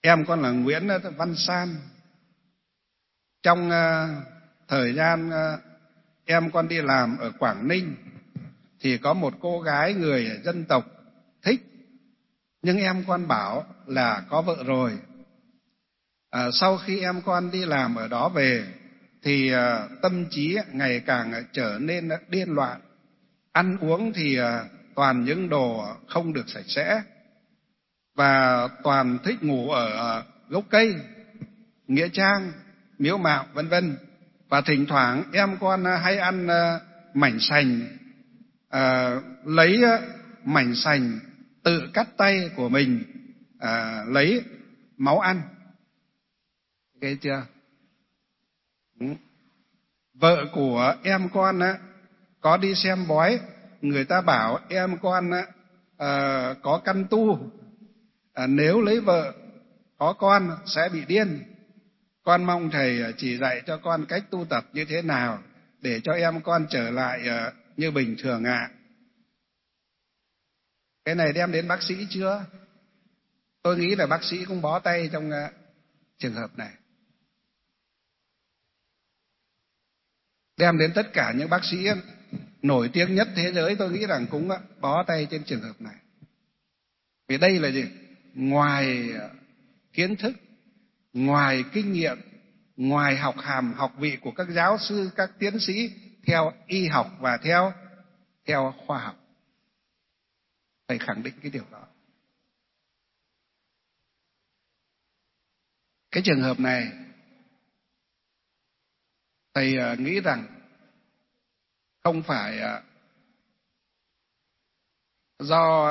Em con là Nguyễn Văn San. Trong thời gian em con đi làm ở Quảng Ninh thì có một cô gái người dân tộc thích, nhưng em con bảo là có vợ rồi. Sau khi em con đi làm ở đó về thì tâm trí ngày càng trở nên điên loạn, ăn uống thì toàn những đồ không được sạch sẽ, và toàn thích ngủ ở gốc cây, nghĩa trang, miếu mạo vân vân. Và thỉnh thoảng em con hay ăn mảnh sành, lấy mảnh sành tự cắt tay của mình lấy máu ăn. Nghe chưa? Vợ của em con có đi xem bói, người ta bảo em con có căn tu, nếu lấy vợ có con sẽ bị điên. Con mong thầy chỉ dạy cho con cách tu tập như thế nào để cho em con trở lại như bình thường ạ. Cái này đem đến bác sĩ chưa? Tôi nghĩ là bác sĩ cũng bó tay trong trường hợp này. Đem đến tất cả những bác sĩ nổi tiếng nhất thế giới, tôi nghĩ rằng cũng bó tay trên trường hợp này. Vì đây là gì? Ngoài kiến thức, ngoài kinh nghiệm, ngoài học hàm học vị của các giáo sư, các tiến sĩ theo y học và theo khoa học. Thầy khẳng định cái điều đó. Cái trường hợp này thầy nghĩ rằng không phải do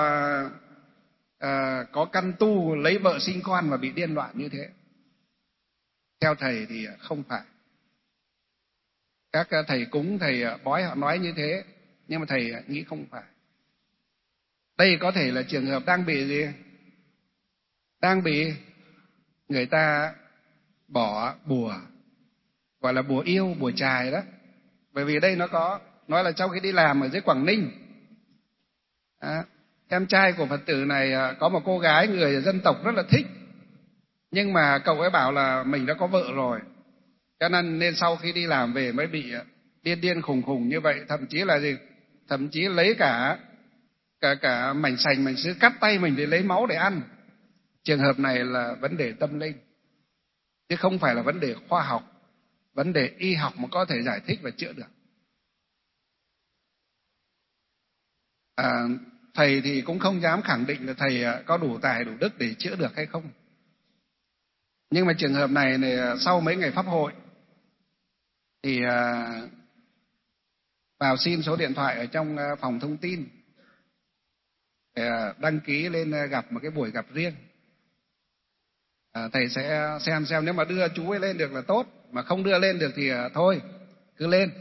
có căn tu lấy vợ sinh con mà bị điên loạn như thế. Theo thầy thì không phải. Các thầy cúng, thầy bói họ nói như thế, nhưng mà thầy nghĩ không phải. Đây có thể là trường hợp đang bị gì? Đang bị người ta bỏ bùa, gọi là bùa yêu, bùa chài đó. Bởi vì đây nó có nói là trong khi đi làm ở dưới Quảng Ninh, em trai của Phật tử này có một cô gái người dân tộc rất là thích, nhưng mà cậu ấy bảo là mình đã có vợ rồi, cho nên sau khi đi làm về mới bị điên khùng khùng như vậy. Thậm chí là gì? Thậm chí lấy cả mảnh sành, mảnh sứ cắt tay mình để lấy máu để ăn. Trường hợp này là vấn đề tâm linh, chứ không phải là vấn đề khoa học, vấn đề y học mà có thể giải thích và chữa được. Thầy thì cũng không dám khẳng định là thầy có đủ tài đủ đức để chữa được hay không. Nhưng mà trường hợp này sau mấy ngày pháp hội thì vào xin số điện thoại ở trong phòng thông tin để đăng ký lên gặp một cái buổi gặp riêng. Thầy sẽ xem nếu mà đưa chú ấy lên được là tốt, mà không đưa lên được thì thôi, cứ lên.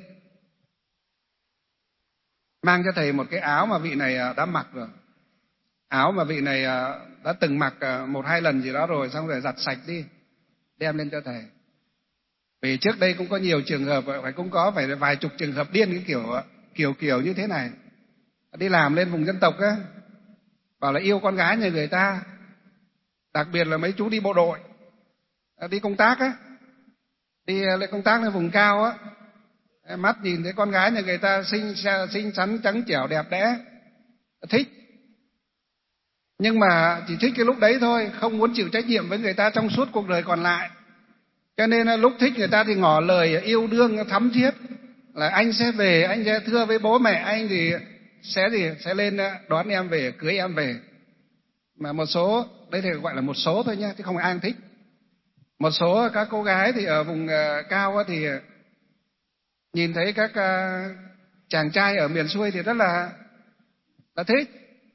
Mang cho thầy một cái áo mà vị này đã mặc rồi, áo mà vị này đã từng mặc 1-2 lần gì đó rồi, xong rồi giặt sạch đi, đem lên cho thầy. Vì trước đây cũng có nhiều trường hợp, cũng có phải vài chục trường hợp điên cái kiểu như thế này. Đi làm lên vùng dân tộc á, bảo là yêu con gái nhà người ta, đặc biệt là mấy chú đi bộ đội, đi công tác á, đi lên công tác lên vùng cao á, mắt nhìn thấy con gái nhà người ta xinh xắn trắng trẻo đẹp đẽ, thích, nhưng mà chỉ thích cái lúc đấy thôi, không muốn chịu trách nhiệm với người ta trong suốt cuộc đời còn lại. Cho nên lúc thích người ta thì ngỏ lời yêu đương thắm thiết, là anh sẽ về, anh sẽ thưa với bố mẹ anh thì sẽ lên đón em về, cưới em về. Mà một số, đây thì gọi là một số thôi nhé, chứ không ai thích. Một số các cô gái thì ở vùng cao thì nhìn thấy các chàng trai ở miền xuôi thì rất là thích.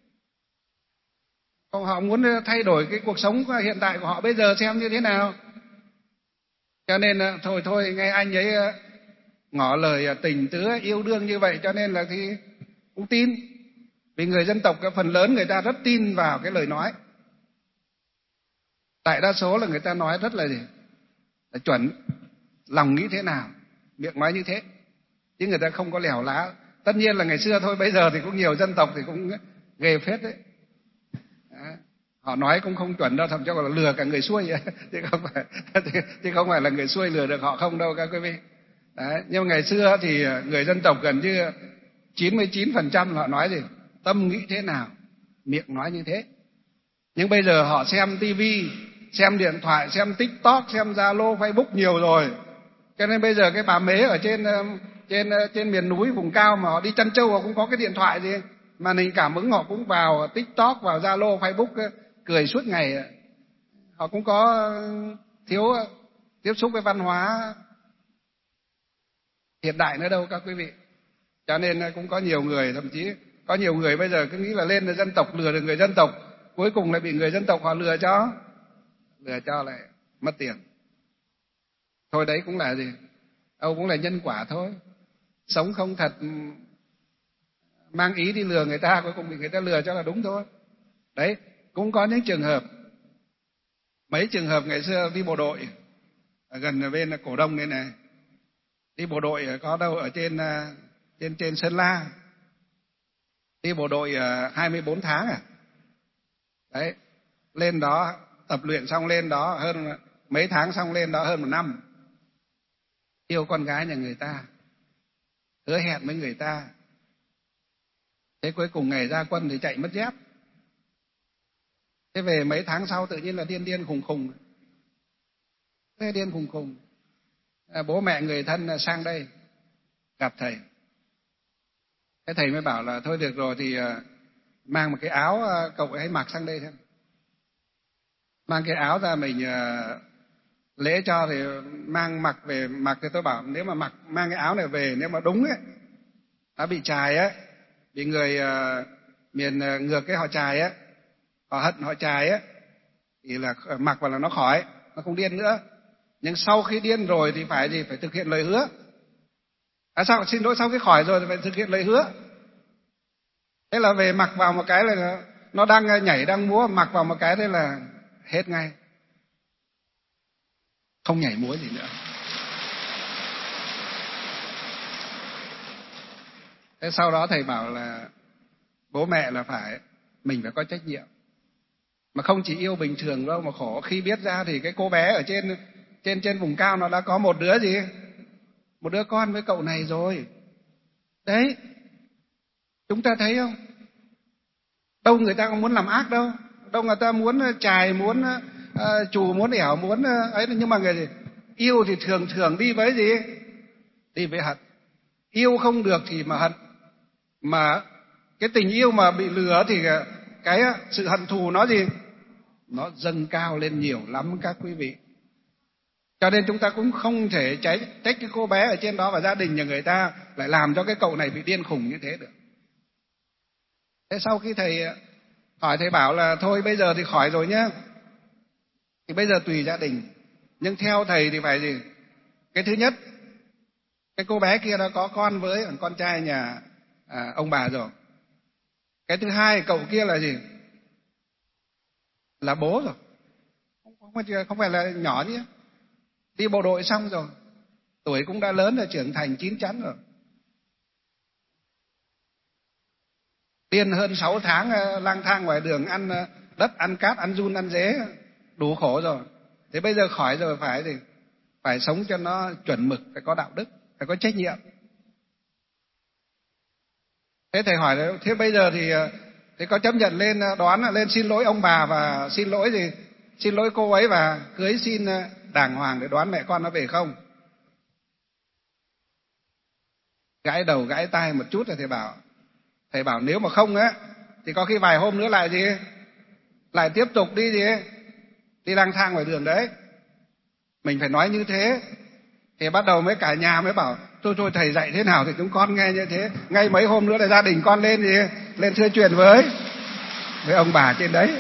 Họ muốn thay đổi cái cuộc sống hiện tại của họ bây giờ xem như thế nào. Cho nên thôi nghe anh ấy ngỏ lời tình tứ yêu đương như vậy, cho nên là thì cũng tin. Vì người dân tộc phần lớn người ta rất tin vào cái lời nói. Đại đa số là người ta nói rất là chuẩn, lòng nghĩ thế nào miệng nói như thế, chứ người ta không có lèo lá. Tất nhiên là ngày xưa thôi, bây giờ thì cũng nhiều dân tộc thì cũng ghê phết đấy. Họ nói cũng không chuẩn đâu, thậm chí còn là lừa cả người xuôi chứ không phải là người xuôi lừa được họ không đâu các quý vị. Đấy, nhưng mà ngày xưa thì người dân tộc gần như 99% họ nói gì? Tâm nghĩ thế nào, miệng nói như thế. Nhưng bây giờ họ xem tivi, xem điện thoại, xem TikTok, xem Zalo, Facebook nhiều rồi. Cho nên bây giờ cái bà mế ở trên miền núi vùng cao mà họ đi chăn trâu họ cũng có cái điện thoại gì, màn hình cảm ứng họ cũng vào TikTok, vào Zalo, Facebook cười suốt ngày. Họ cũng có thiếu tiếp xúc với văn hóa hiện đại nữa đâu các quý vị. Cho nên cũng có nhiều người, thậm chí có nhiều người bây giờ cứ nghĩ là lên là dân tộc lừa được người dân tộc, cuối cùng lại bị người dân tộc họ lừa cho lại mất tiền. Thôi đấy cũng là gì? Âu cũng là nhân quả thôi. Sống không thật, mang ý đi lừa người ta, cuối cùng bị người ta lừa cho là đúng thôi. Đấy, cũng có những trường hợp, mấy trường hợp ngày xưa đi bộ đội ở gần bên Cổ Đông đây này, đi bộ đội có đâu ở trên Sơn La, đi bộ đội 24 tháng đấy, lên đó tập luyện xong lên đó hơn mấy tháng, xong lên đó hơn 1 năm, yêu con gái nhà người ta, hứa hẹn với người ta. Thế cuối cùng ngày ra quân thì chạy mất dép. Thế về mấy tháng sau tự nhiên là điên khùng khùng. Thế điên khùng khùng. Bố mẹ người thân sang đây gặp thầy. Thế thầy mới bảo là thôi được rồi thì mang một cái áo cậu ấy mặc sang đây xem. Mang cái áo ra mình lễ cho thì mặc về mặc. Thì tôi bảo nếu mà mang cái áo này về, nếu mà đúng ấy, đã bị chài á, bị người miền ngược cái họ chài á, họ hận họ chài á, thì là mặc vào là nó khỏi, nó không điên nữa. Nhưng sau khi điên rồi thì phải gì? Phải thực hiện lời hứa. Xin lỗi, sau khi khỏi rồi thì phải thực hiện lời hứa. Thế là về mặc vào một cái là nó đang nhảy đang múa, mặc vào một cái thế là hết ngay, không nhảy múa gì nữa. Thế sau đó thầy bảo là bố mẹ là mình phải có trách nhiệm, mà không chỉ yêu bình thường đâu, mà khổ khi biết ra thì cái cô bé ở trên vùng cao nó đã có một đứa con với cậu này rồi. Đấy, chúng ta thấy không? Đâu người ta không muốn làm ác đâu, đâu người ta muốn chài, muốn trù, muốn ẻo, muốn ấy, nhưng mà người gì? Yêu thì thường đi với gì? Đi với hận. Yêu không được thì mà hận. Mà cái tình yêu mà bị lừa thì cái sự hận thù nó gì? Nó dâng cao lên nhiều lắm các quý vị. Cho nên chúng ta cũng không thể trách cái cô bé ở trên đó và gia đình nhà người ta lại làm cho cái cậu này bị điên khùng như thế được. Thế sau khi thầy hỏi, thầy bảo là thôi bây giờ thì khỏi rồi nhá, thì bây giờ tùy gia đình. Nhưng theo thầy thì phải gì? Cái thứ nhất, cái cô bé kia đã có con với con trai nhà ông bà rồi. Cái thứ hai, cậu kia là gì? Là bố rồi, không phải là nhỏ chứ. Đi bộ đội xong rồi, tuổi cũng đã lớn rồi, trưởng thành chín chắn rồi. Điên hơn 6 tháng lang thang ngoài đường, ăn đất, ăn cát, ăn giun, ăn dế, đủ khổ rồi. Thế bây giờ khỏi rồi phải gì? Phải sống cho nó chuẩn mực, phải có đạo đức, phải có trách nhiệm. Thế thầy hỏi là thế bây giờ thì có chấp nhận lên lên xin lỗi ông bà và xin lỗi gì? Xin lỗi cô ấy và cưới xin đàng hoàng để đoán mẹ con nó về không? Gãi đầu gãi tai một chút là thầy bảo nếu mà không á thì có khi vài hôm nữa lại gì? Lại tiếp tục đi gì? Đi lang thang ngoài đường đấy. Mình phải nói như thế. Thì bắt đầu cả nhà mới bảo thôi thầy dạy thế nào thì chúng con nghe như thế. Ngay mấy hôm nữa là gia đình con lên gì? Lên thưa chuyện với ông bà trên đấy.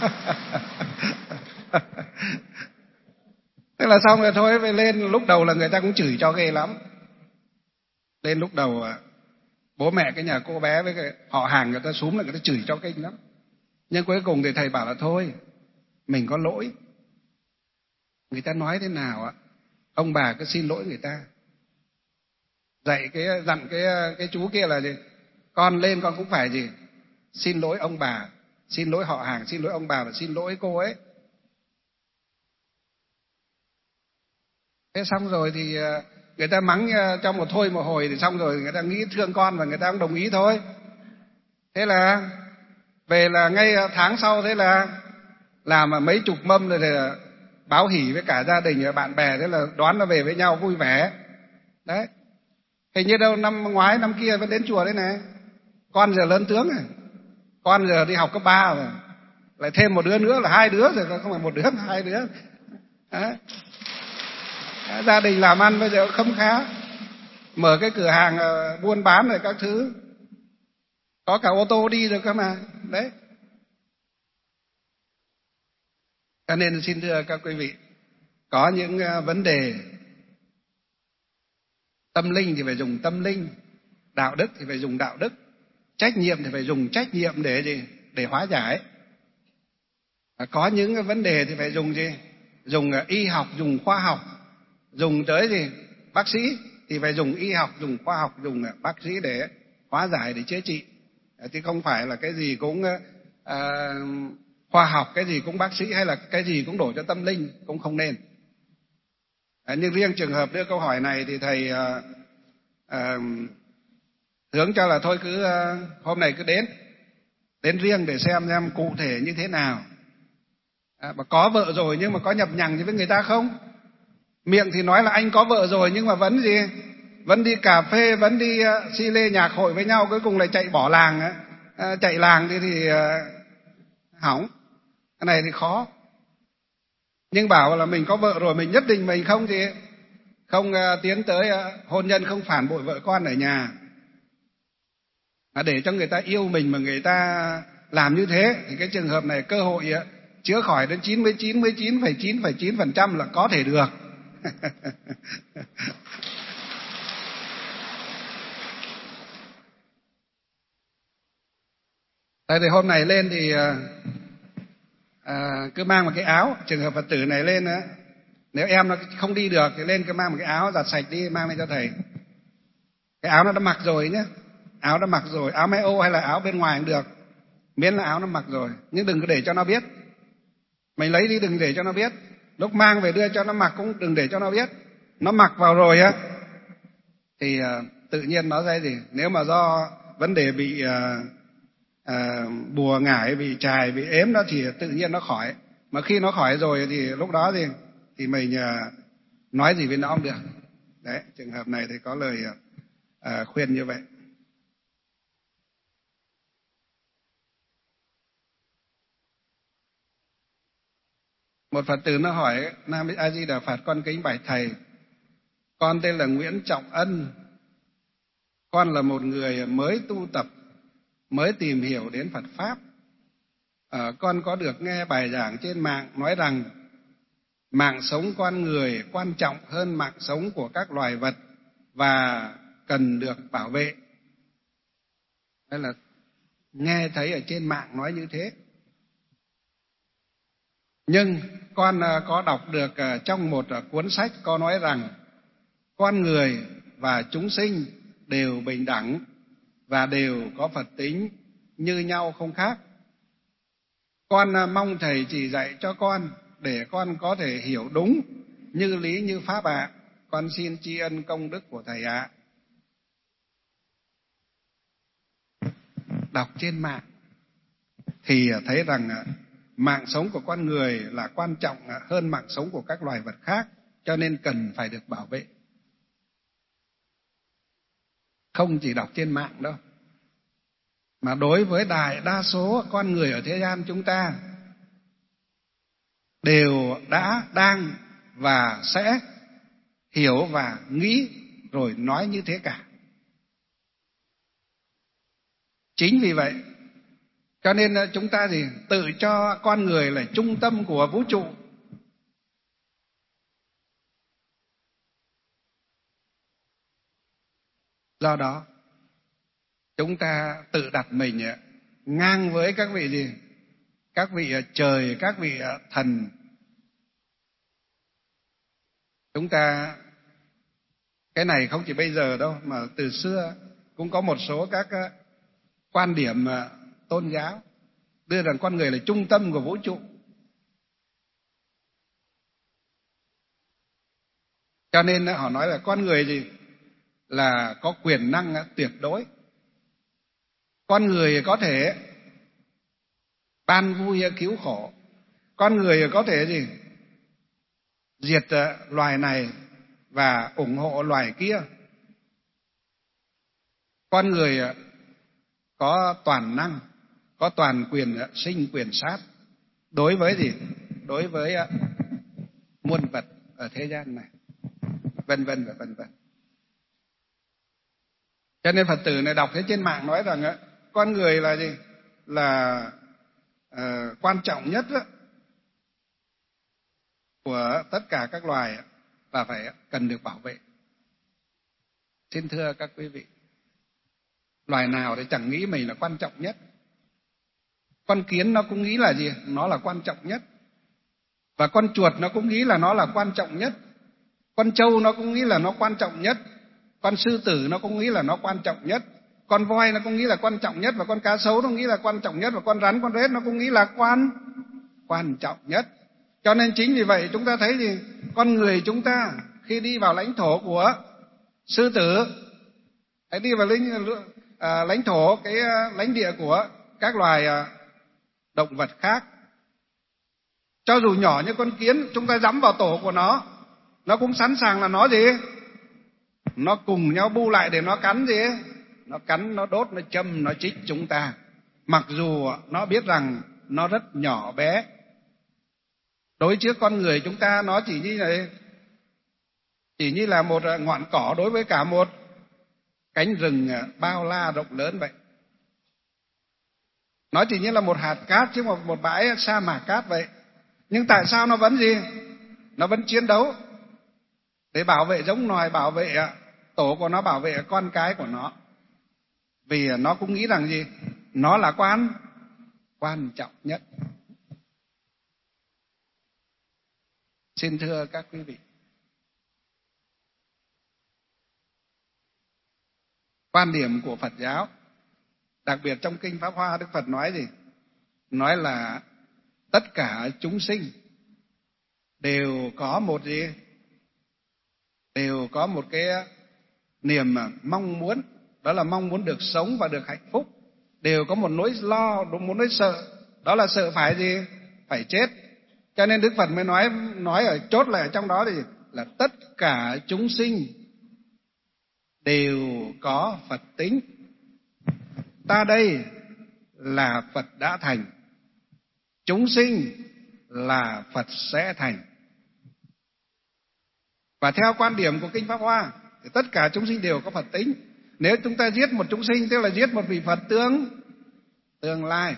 Thế là xong rồi thôi, phải lên. Lúc đầu là người ta cũng chửi cho ghê lắm. Lên lúc đầu bố mẹ cái nhà cô bé với cái họ hàng người ta xúm lại, người ta chửi cho kinh lắm. Nhưng cuối cùng thì thầy bảo là thôi, mình có lỗi. Người ta nói thế nào ông bà cứ xin lỗi người ta. Dặn cái chú kia là gì? Con lên con cũng phải gì? Xin lỗi ông bà, xin lỗi họ hàng, xin lỗi ông bà và xin lỗi cô ấy. Thế xong rồi thì người ta mắng trong một thôi một hồi thì xong rồi, người ta nghĩ thương con và người ta cũng đồng ý thôi. Thế là về là ngay tháng sau, thế là làm mà mấy chục mâm rồi thì báo hỉ với cả gia đình và bạn bè, thế là đón nó về với nhau vui vẻ. Đấy. Hình như đâu năm ngoái năm kia vẫn đến chùa đấy này. Con giờ lớn tướng rồi, con giờ đi học cấp 3 rồi, lại thêm một đứa nữa là 2 đứa rồi, không phải một đứa mà 2 đứa. Đấy. Gia đình làm ăn bây giờ không khá, mở cái cửa hàng buôn bán rồi các thứ, có cả ô tô đi rồi cơ mà. Đấy. Cho nên xin thưa các quý vị, có những vấn đề tâm linh thì phải dùng tâm linh, đạo đức thì phải dùng đạo đức, trách nhiệm thì phải dùng trách nhiệm để gì? Để hóa giải. Có những vấn đề thì phải dùng gì? Dùng y học, dùng khoa học, dùng tới gì? Bác sĩ thì phải dùng y học, dùng khoa học, dùng bác sĩ để hóa giải, để chữa trị. Chứ không phải là cái gì cũng khoa học, cái gì cũng bác sĩ, hay là cái gì cũng đổ cho tâm linh, cũng không nên. Nhưng riêng trường hợp đưa câu hỏi này thì thầy hướng cho là thôi cứ hôm nay cứ đến riêng để xem cụ thể như thế nào. Mà có vợ rồi nhưng mà có nhập nhằng gì với người ta không? Miệng thì nói là anh có vợ rồi nhưng mà vẫn gì? Vẫn đi cà phê, vẫn đi si lê nhạc hội với nhau, cuối cùng lại chạy bỏ làng. Chạy làng thì hỏng. Cái này thì khó. Nhưng bảo là mình có vợ rồi, mình nhất định mình không tiến tới hôn nhân, không phản bội vợ con ở nhà. Để cho người ta yêu mình mà người ta làm như thế thì cái trường hợp này cơ hội chữa khỏi đến 99,9% là có thể được. Tại vì hôm này lên thì cứ mang một cái áo, trường hợp Phật tử này lên á, nếu em nó không đi được thì lên cứ mang một cái áo giặt sạch đi, mang lên cho thầy. Cái áo nó đã mặc rồi nhé, áo đã mặc rồi, áo may ô hay là áo bên ngoài cũng được, miễn là áo nó mặc rồi. Nhưng đừng có để cho nó biết. Mình lấy đi đừng để cho nó biết. Lúc mang về đưa cho nó mặc cũng đừng để cho nó biết. Nó mặc vào rồi á thì tự nhiên nó sẽ gì? Nếu mà do vấn đề bị bùa ngải, bị trài, bị ếm đó thì tự nhiên nó khỏi. Mà khi nó khỏi rồi thì lúc đó thì mình nói gì với nó không được. Đấy, trường hợp này thì có lời khuyên như vậy. Một Phật tử nó hỏi: Nam A Di Đà Phật, con kính bạch thầy, con tên là Nguyễn Trọng Ân, con là một người mới tu tập, mới tìm hiểu đến Phật pháp. Con có được nghe bài giảng trên mạng nói rằng mạng sống con người quan trọng hơn mạng sống của các loài vật và cần được bảo vệ. Đây là nghe thấy ở trên mạng nói như thế. Nhưng con có đọc được trong một cuốn sách có nói rằng con người và chúng sinh đều bình đẳng và đều có Phật tính như nhau không khác. Con mong thầy chỉ dạy cho con để con có thể hiểu đúng như lý như pháp ạ. Con xin tri ân công đức của thầy ạ. Đọc trên mạng thì thấy rằng mạng sống của con người là quan trọng hơn mạng sống của các loài vật khác, cho nên cần phải được bảo vệ. Không chỉ đọc trên mạng đâu, mà đối với đại đa số con người ở thế gian chúng ta đều đã, đang và sẽ hiểu và nghĩ rồi nói như thế cả. Chính vì vậy cho nên chúng ta tự cho con người là trung tâm của vũ trụ. Do đó chúng ta tự đặt mình ngang với các vị các vị trời, các vị thần. Chúng ta, cái này không chỉ bây giờ đâu, mà từ xưa cũng có một số các quan điểm tôn giáo đưa rằng con người là trung tâm của vũ trụ. Cho nên họ nói là con người gì là có quyền năng tuyệt đối. Con người có thể ban vui cứu khổ. Con người có thể gì diệt loài này và ủng hộ loài kia. Con người có toàn năng, có toàn quyền sinh quyền sát đối với gì? Đối với muôn vật ở thế gian này, vân vân và vân vân. Cho nên Phật tử này đọc thấy trên mạng nói rằng con người là gì? Là quan trọng nhất của tất cả các loài và phải cần được bảo vệ. Xin thưa các quý vị, loài nào thì chẳng nghĩ mình là quan trọng nhất. Con kiến nó cũng nghĩ là gì? Nó là quan trọng nhất. Và con chuột nó cũng nghĩ là nó là quan trọng nhất. Con trâu nó cũng nghĩ là nó quan trọng nhất. Con sư tử nó cũng nghĩ là nó quan trọng nhất. Con voi nó cũng nghĩ là quan trọng nhất. Và con cá sấu nó nghĩ là quan trọng nhất. Và con rắn, con rết nó cũng nghĩ là quan trọng nhất. Cho nên chính vì vậy chúng ta thấy gì? Con người chúng ta khi đi vào lãnh thổ của sư tử, hãy đi vào lãnh thổ, cái lãnh địa của các loài động vật khác. Cho dù nhỏ như con kiến, chúng ta dẫm vào tổ của nó cũng sẵn sàng là nó gì? Nó cùng nhau bu lại để nó cắn gì? Nó cắn, nó đốt, nó châm, nó chích chúng ta. Mặc dù nó biết rằng nó rất nhỏ bé. Đối trước con người chúng ta nó chỉ như là một ngọn cỏ đối với cả một cánh rừng bao la rộng lớn vậy. Nó chỉ như là một hạt cát chứ một bãi sa mạc cát vậy. Nhưng tại sao nó vẫn gì? Nó vẫn chiến đấu để bảo vệ giống nòi, bảo vệ tổ của nó, bảo vệ con cái của nó. Vì nó cũng nghĩ rằng gì? Nó là quan trọng nhất. Xin thưa các quý vị, quan điểm của Phật giáo, đặc biệt trong Kinh Pháp Hoa, Đức Phật nói gì? Nói là tất cả chúng sinh đều có một gì? Đều có một cái niềm mong muốn, đó là mong muốn được sống và được hạnh phúc. Đều có một nỗi lo, một nỗi sợ, đó là sợ phải gì? Phải chết. Cho nên Đức Phật mới nói ở chốt lại ở trong đó thì là tất cả chúng sinh đều có Phật tính. Ta đây là Phật đã thành, chúng sinh là Phật sẽ thành. Và theo quan điểm của Kinh Pháp Hoa thì tất cả chúng sinh đều có Phật tính. Nếu chúng ta giết một chúng sinh tức là giết một vị Phật tương lai.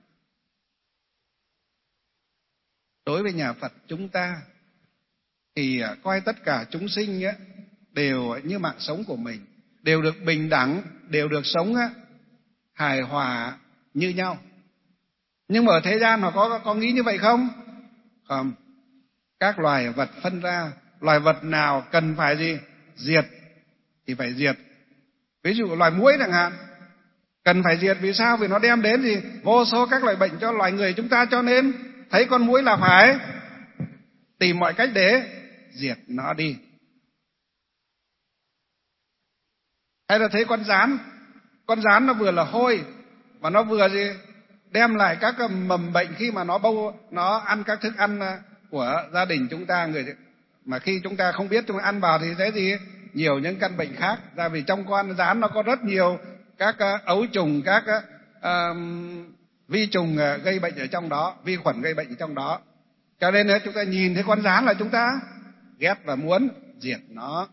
Đối với nhà Phật chúng ta thì coi tất cả chúng sinh đều như mạng sống của mình, đều được bình đẳng, đều được sống hài hòa như nhau. Nhưng mà ở thế gian họ có nghĩ như vậy không? Không. Các loài vật phân ra, loài vật nào cần phải gì? Diệt thì phải diệt. Ví dụ loài muỗi chẳng hạn, cần phải diệt vì sao? Vì nó đem đến gì? Vô số các loại bệnh cho loài người chúng ta, cho nên thấy con muỗi là phải tìm mọi cách để diệt nó đi. Hay là thấy con gián nó vừa là hôi và nó vừa gì? Đem lại các mầm bệnh khi mà nó ăn các thức ăn của gia đình chúng ta, mà khi chúng ta không biết chúng ta ăn vào thì thấy gì? Nhiều những căn bệnh khác. Ra vì trong con gián nó có rất nhiều các ấu trùng, các vi trùng gây bệnh ở trong đó, vi khuẩn gây bệnh ở trong đó. Cho nên chúng ta nhìn thấy con gián là chúng ta ghét và muốn diệt nó.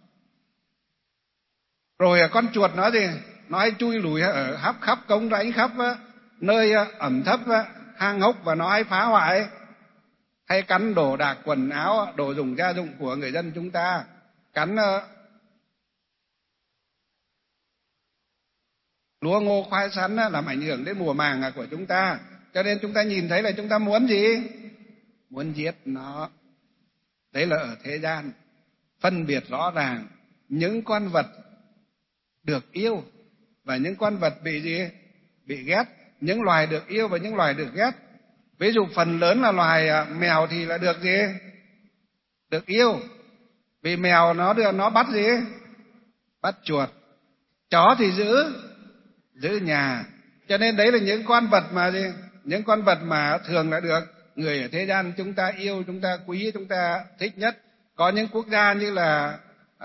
Rồi con chuột nó gì? Nó hay chui lùi ở khắp cống rãnh, khắp nơi ẩm thấp, hang hốc, và nó hay phá hoại, hay cắn đồ đạc quần áo, đồ dùng gia dụng của người dân chúng ta, cắn lúa ngô khoai sắn, làm ảnh hưởng đến mùa màng của chúng ta. Cho nên chúng ta nhìn thấy là chúng ta muốn gì? Muốn giết nó. Đấy là ở thế gian phân biệt rõ ràng những con vật được yêu và những con vật bị gì? Bị ghét. những loài được yêu và những loài được ghét. Ví dụ phần lớn là loài mèo thì là được gì? Được yêu. Vì mèo nó bắt gì? Bắt chuột. Chó thì giữ nhà. Cho nên đấy là những con vật mà gì? Những con vật mà thường là được người ở thế gian chúng ta yêu, chúng ta quý, chúng ta thích nhất. Có những quốc gia như là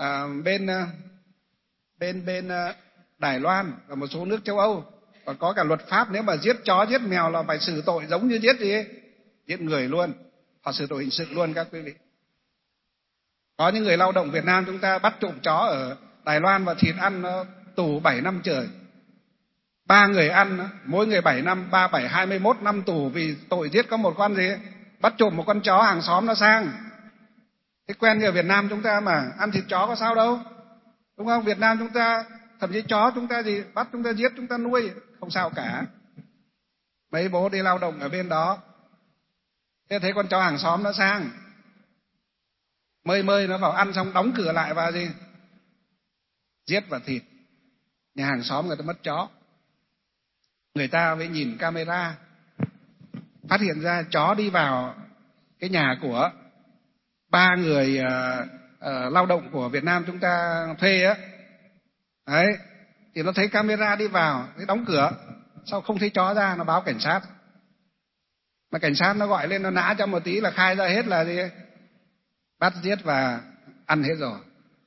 bên Đài Loan và một số nước châu Âu còn có cả luật pháp, nếu mà giết chó giết mèo là phải xử tội giống như giết người luôn, họ xử tội hình sự luôn các quý vị. Có những người lao động Việt Nam chúng ta bắt trộm chó ở Đài Loan và thịt ăn nó tù 7 năm trời. 3 người ăn, mỗi người 7 năm, 3, 7, 21 năm tù vì tội giết có một con gì? Bắt trộm một con chó hàng xóm nó sang. Thế quen như ở Việt Nam chúng ta mà ăn thịt chó có sao đâu. Đúng không? Việt Nam chúng ta thậm chí chó chúng ta gì bắt chúng ta giết chúng ta nuôi không sao cả. Mấy bố đi lao động ở bên đó, thế thấy con chó hàng xóm nó sang, mơi nó vào ăn xong đóng cửa lại và gì giết và thịt. Nhà hàng xóm người ta mất chó, người ta mới nhìn camera phát hiện ra chó đi vào cái nhà của 3 người lao động của Việt Nam chúng ta thuê á. Đấy, thì nó thấy camera đi vào, nó đóng cửa, sao không thấy chó ra, nó báo cảnh sát. Mà cảnh sát nó gọi lên, nó nã cho một tí là khai ra hết là gì? Bắt giết và ăn hết rồi.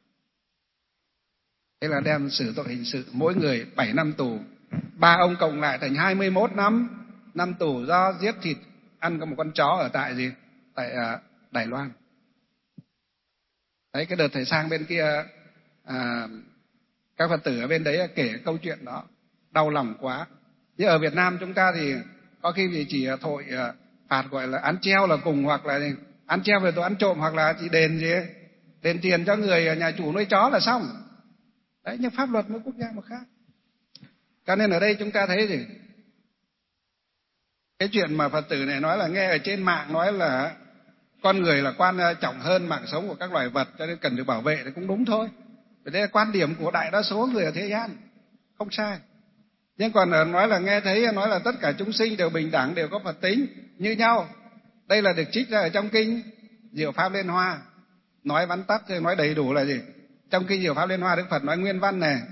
Thế là đem xử tội hình sự, mỗi người 7 năm tù. 3 ông cộng lại thành 21 năm tù do giết thịt ăn có một con chó ở tại gì? Tại Đài Loan. Đấy, cái đợt thầy sang bên kia các Phật tử ở bên đấy kể câu chuyện đó, đau lòng quá. Nhưng ở Việt Nam chúng ta thì có khi thì chỉ thổi phạt gọi là án treo là cùng, hoặc là án treo về tội ăn trộm, hoặc là chỉ đền tiền cho người nhà chủ nuôi chó là xong. Đấy, nhưng pháp luật mỗi quốc gia một khác. Cho nên ở đây chúng ta thấy gì? Cái chuyện mà Phật tử này nói là nghe ở trên mạng nói là con người là quan trọng hơn mạng sống của các loài vật, cho nên cần được bảo vệ thì cũng đúng thôi. Đây là quan điểm của đại đa số người ở thế gian, không sai. Nhưng còn nói là nghe thấy nói là tất cả chúng sinh đều bình đẳng, đều có Phật tính như nhau. Đây là được trích ra ở trong kinh Diệu Pháp Liên Hoa. Nói vắn tắt thôi, nói đầy đủ là gì? Trong kinh Diệu Pháp Liên Hoa Đức Phật nói nguyên văn này: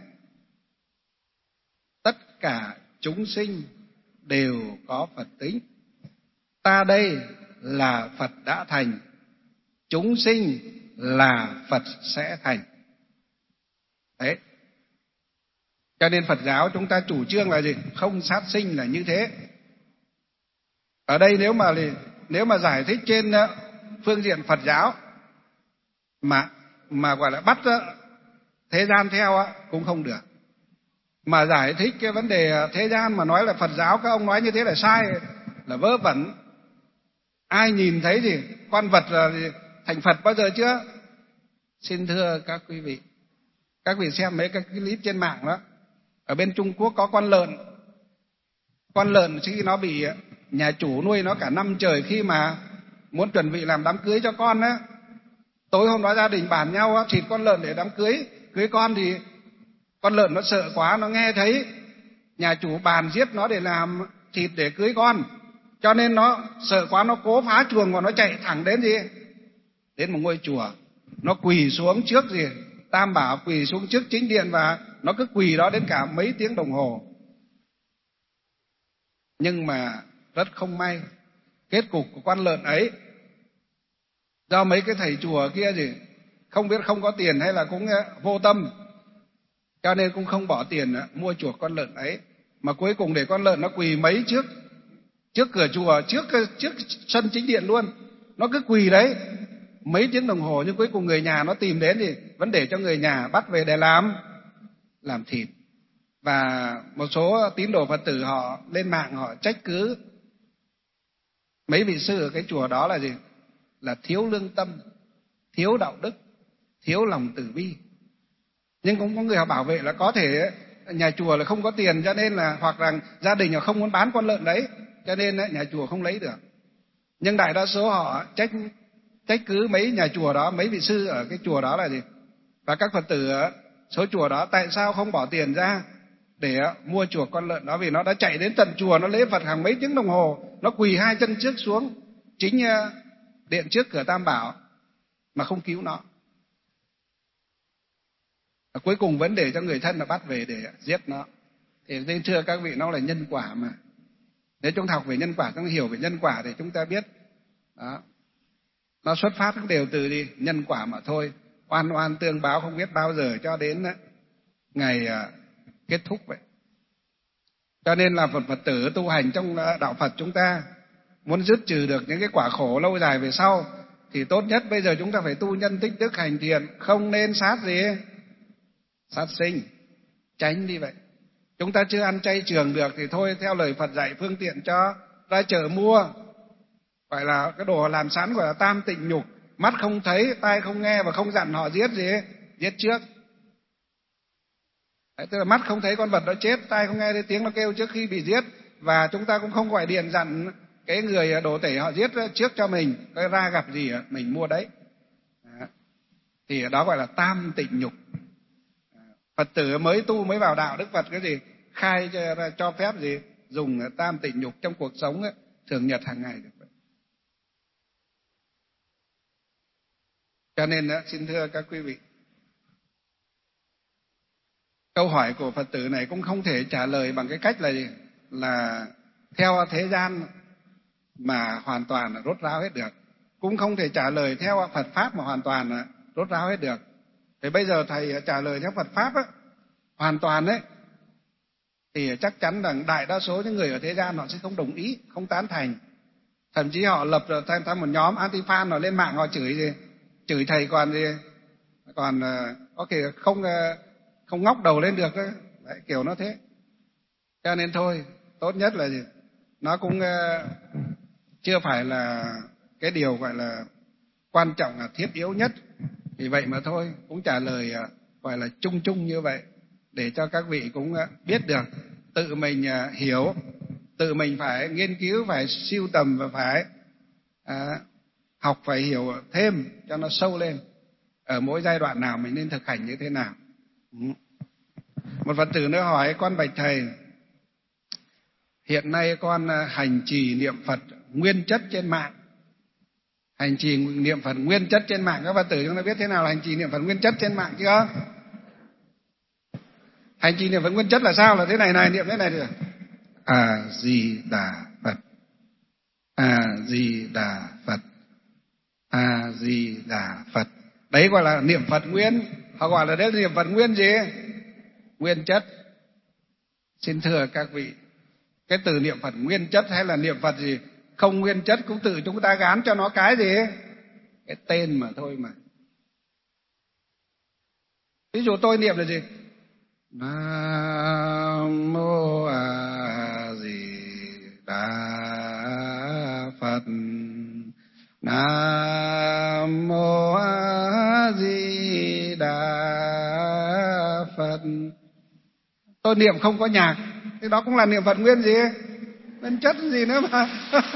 tất cả chúng sinh đều có Phật tính. Ta đây là Phật đã thành, chúng sinh là Phật sẽ thành. Đấy. Cho nên Phật giáo chúng ta chủ trương là gì? Không sát sinh là như thế. Ở đây nếu mà giải thích trên phương diện Phật giáo mà gọi là bắt thế gian theo cũng không được. Mà giải thích cái vấn đề thế gian mà nói là Phật giáo các ông nói như thế là sai, là vớ vẩn. Ai nhìn thấy gì con vật là thành Phật bao giờ chưa? Xin thưa các quý vị, các vị xem mấy cái clip trên mạng đó. Ở bên Trung Quốc có con lợn khi nó bị nhà chủ nuôi nó cả năm trời, khi mà muốn chuẩn bị làm đám cưới cho con á, tối hôm đó gia đình bàn nhau thịt con lợn để đám cưới con, thì con lợn nó sợ quá, nó nghe thấy nhà chủ bàn giết nó để làm thịt để cưới con, cho nên nó sợ quá, nó cố phá chuồng và nó chạy thẳng đến một ngôi chùa. Nó quỳ xuống trước Tam Bảo, quỳ xuống trước chính điện, và nó cứ quỳ đó đến cả mấy tiếng đồng hồ. Nhưng mà rất không may, kết cục của con lợn ấy, do mấy cái thầy chùa kia không biết không có tiền hay là cũng vô tâm, cho nên cũng không bỏ tiền mua chuộc con lợn ấy, mà cuối cùng để con lợn nó quỳ mấy trước cửa chùa, trước sân chính điện luôn. Nó cứ quỳ đấy mấy tiếng đồng hồ, nhưng cuối cùng người nhà nó tìm đến vẫn để cho người nhà bắt về để làm thịt. Và một số tín đồ Phật tử họ lên mạng họ trách cứ mấy vị sư ở cái chùa đó là là thiếu lương tâm, thiếu đạo đức, thiếu lòng từ bi. Nhưng cũng có người họ bảo vệ là có thể nhà chùa là không có tiền, cho nên là, hoặc là gia đình họ không muốn bán con lợn đấy, cho nên nhà chùa không lấy được. Nhưng đại đa số họ trách cứ mấy nhà chùa đó, mấy vị sư ở cái chùa đó là và các Phật tử ở số chùa đó tại sao không bỏ tiền ra để mua chuộc con lợn đó, vì nó đã chạy đến tận chùa, nó lễ Phật hàng mấy tiếng đồng hồ, nó quỳ 2 chân trước xuống chính điện trước cửa Tam Bảo mà không cứu nó. Cuối cùng vẫn để cho người thân là bắt về để giết nó. Thì nên thưa các vị, nó là nhân quả mà. Nếu chúng ta học về nhân quả, chúng ta hiểu về nhân quả thì chúng ta biết đó, nó xuất phát đều từ đi nhân quả mà thôi. Oan oan tương báo không biết bao giờ cho đến ngày kết thúc vậy. Cho nên là Phật tử tu hành trong đạo Phật, chúng ta muốn dứt trừ được những cái quả khổ lâu dài về sau thì tốt nhất bây giờ chúng ta phải tu nhân tích đức hành thiện, không nên sát gì, sát sinh, tránh đi vậy. Chúng ta chưa ăn chay trường được thì thôi, theo lời Phật dạy, phương tiện cho ra chợ mua, gọi là cái đồ làm sẵn, gọi là tam tịnh nhục. Mắt không thấy, tai không nghe và không dặn họ giết gì, giết trước. Đấy, tức là mắt không thấy con vật đó chết, tai không nghe thấy tiếng nó kêu trước khi bị giết, và chúng ta cũng không gọi điện dặn cái người đồ tể họ giết trước cho mình, cái ra gặp gì mình mua đấy. Đó. Thì đó gọi là tam tịnh nhục. Phật tử mới tu, mới vào đạo, Đức Phật cái gì khai cho phép gì dùng tam tịnh nhục trong cuộc sống thường nhật hàng ngày được. Cho nên xin thưa các quý vị, câu hỏi của Phật tử này cũng không thể trả lời bằng cái cách là gì, là theo thế gian mà hoàn toàn là rốt ráo hết được, cũng không thể trả lời theo Phật pháp mà hoàn toàn là rốt ráo hết được. Thì bây giờ thầy trả lời theo Phật pháp hoàn toàn đấy, thì chắc chắn rằng đại đa số những người ở thế gian họ sẽ không đồng ý, không tán thành. Thậm chí họ lập thành một nhóm anti-fan, họ lên mạng họ chửi gì, chửi thầy còn gì, còn có thể không ngóc đầu lên được đấy, kiểu nó thế. Cho nên thôi, tốt nhất là gì, nó cũng chưa phải là cái điều gọi là quan trọng, là thiết yếu nhất. Vì vậy mà thôi, cũng trả lời gọi là chung chung như vậy, để cho các vị cũng biết được, tự mình hiểu, tự mình phải nghiên cứu, phải sưu tầm và phải học, phải hiểu thêm cho nó sâu lên, ở mỗi giai đoạn nào mình nên thực hành như thế nào. Một Phật tử nữa hỏi: con bạch thầy, hiện nay con hành trì niệm Phật nguyên chất trên mạng. Hành trì niệm Phật nguyên chất trên mạng, các Phật tử chúng ta biết thế nào là hành trì niệm Phật nguyên chất trên mạng chưa? Hành trì niệm Phật nguyên chất là sao? Là thế này, niệm thế này rồi: A Di Đà Phật, A Di Đà Phật, A Di Đà Phật. Đấy gọi là niệm Phật nguyên. Họ gọi là đấy niệm Phật nguyên gì? Nguyên chất. Xin thưa các vị, cái từ niệm Phật nguyên chất hay là niệm Phật gì không nguyên chất cũng tự chúng ta gán cho nó cái gì, cái tên mà thôi mà. Ví dụ tôi niệm là gì? Nam mô A Di Đà Phật, Nam mô A Di Đà Phật. Tôi niệm không có nhạc, thì đó cũng là niệm Phật nguyên gì? Nguyên chất gì nữa mà.